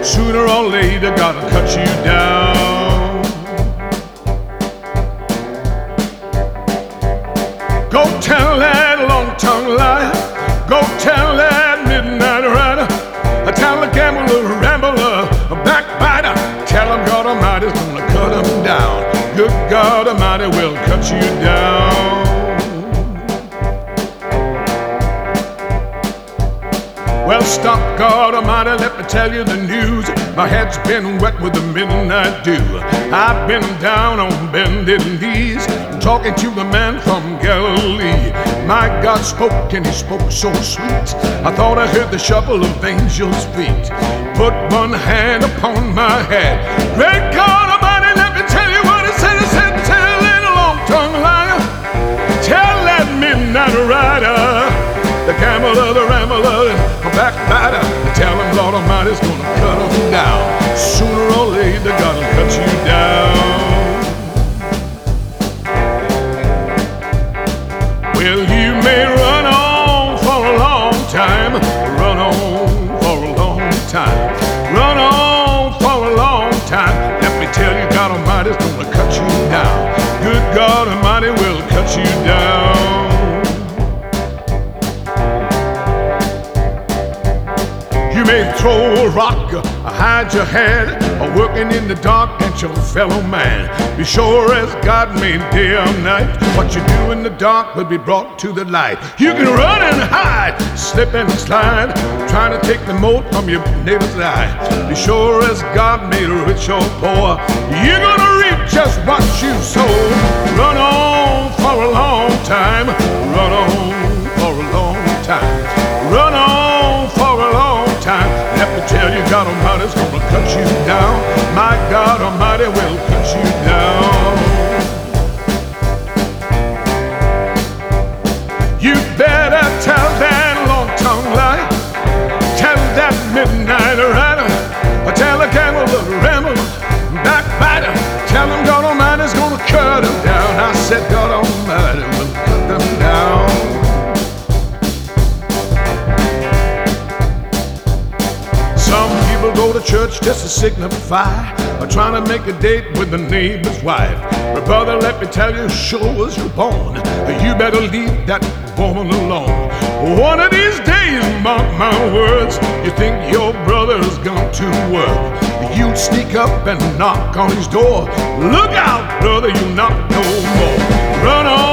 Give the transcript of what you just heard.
Sooner or later, gotta cut you down. Go tell that long-tongued liar. Go tell that midnight rider. Tell the gambler, rambler, backbiter. Tell him God Almighty's gonna cut him down. Good God Almighty will cut you down. Well, stop, God Almighty, let me tell you the news. My head's been wet with the midnight dew. I've been down on bended knees, talking to the man from Galilee. My God spoke and he spoke so sweet. I thought I heard the shuffle of angels' feet. Put one hand upon my head. Great God Almighty, let me tell you what he said. He said, tell that long-tongued liar, tell that midnight rider, the gambler, the rambler, the backbiter, tell him Lord Almighty's gonna cut him down. Sooner or later, gotta cut you down. Well, you may run on for a long time, run on for a long time, run on for a long time. Let me tell you, God Almighty's gonna cut you down. Good God Almighty will cut you down. You may throw a rock, hide your head, or working in the dark against your fellow man. Be sure as God made day or night, what you do in the dark will be brought to the light. You can run and hide, slip and slide, trying to take the mote from your neighbor's eye. Be sure as God made rich or poor, you're gonna reap just what you sow. Run on for a long time, run on for a long time, run on for a long time. Let me tell you, God Almighty's gonna cut you down. My God Almighty will cut you down. You better tell that long-tongued liar, tell that midnight rider, tell the gambler, rambler, backbiter, tell him God Almighty's gonna cut him down. I said God Almighty will cut them down. Some people go to church just to signify, or trying to make a date with the neighbor's wife. But brother, let me tell you, sure as you're born, you better leave that woman alone. One of these days, mark my words, you think your brother's gone to work, you'd sneak up and knock on his door. Look out, brother, you not no more. Run on